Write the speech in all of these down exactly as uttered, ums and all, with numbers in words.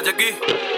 जग्गी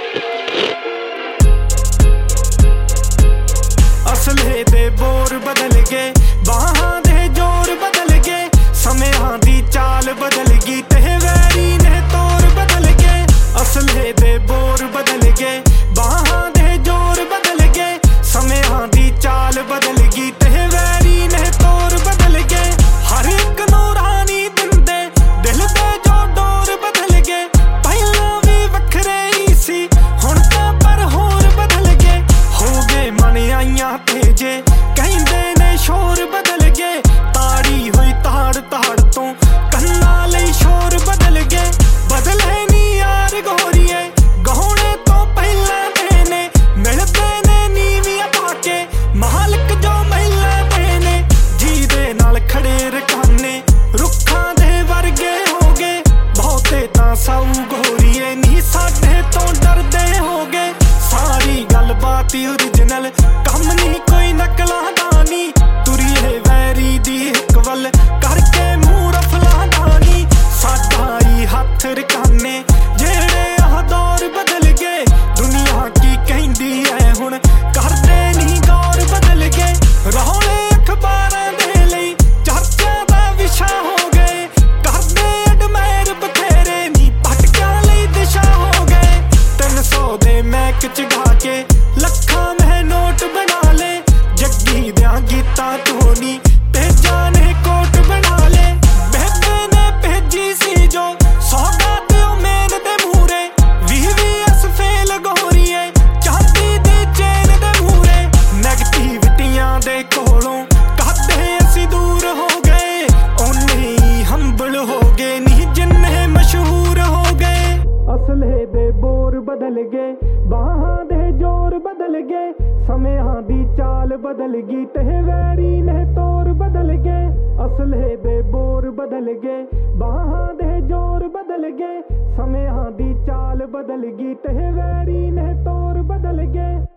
असले दे बोर बदल गए, बाहां दे जोर बदल गए, समेहां दी चाल बदल गई ते वैरी ने तौर बदल गए। असले दे बोर बदल गए, बाहां दे जोर बदल गए, समेहां दी चाल बदल गई ते वैरी ने तौर बदल गए। हर एक नूरानी दिंदे दिल दे जो डोर बदल गए, पहला भी वखरे ही सी हुण तां पर होर बदल गए। हो गए मन आइयां तेजे कहंदे ने शोर बदल गए, ताड़ी हुई ताड़ ताड़ तो कन्ना लई शोर बदल गए। बदले नी यार गोरिए गहोने तो पहला देने, मिलदे ने नीवियां पाके मालिक जो महिला देने। जी दे नाल खड़े रकाने रुखां दे वर्गे हो गए, बहुते तां साऊ गोरिए नी साडे तो डरदे हो गए। सारी गल बात ओरिजिनल कम नहीं कोई नकलां दा नी, तुरीए वैरी दी इक वल करके मूंह रफलां दा नी। साडा ही हत्थ रकाने जेड़े आह दौर बदल गए, दुनिया की कहंदी है हुण करदे नहीं गौर बदल गए। रौले अखबारां दे लई चर्चा दा विशा हो गए, करदे एडमायर बथेरे नी भटकां लई दिशा हो गए। तीन सौ दे मैक च गा के लखां में नोट बना ले, जग्गी दियां गीतां तो नी तेजा ने कोट बना ले। बेबे ने भेजी सी जो सौगात ओ मेन दे मूरे, वी वी एस फेल गोरीए चांदी दी चेन दे मूरे। नेगेटिविटियां दे कोलों कदे असी दूर हो गए, ओने ही हंबल हो गए नी जिन्ने मशहूर हो गए। असले दे बोर बदल गए, बाहां दे जोर बदल गए, समेहां दी चाल बदल गई ते वैरी ने तौर बदल गए। असले दे बोर बदल गए, बाहां दे जोर बदल गए, समेहां दी चाल बदल गई ते वैरी ने तौर बदल गए।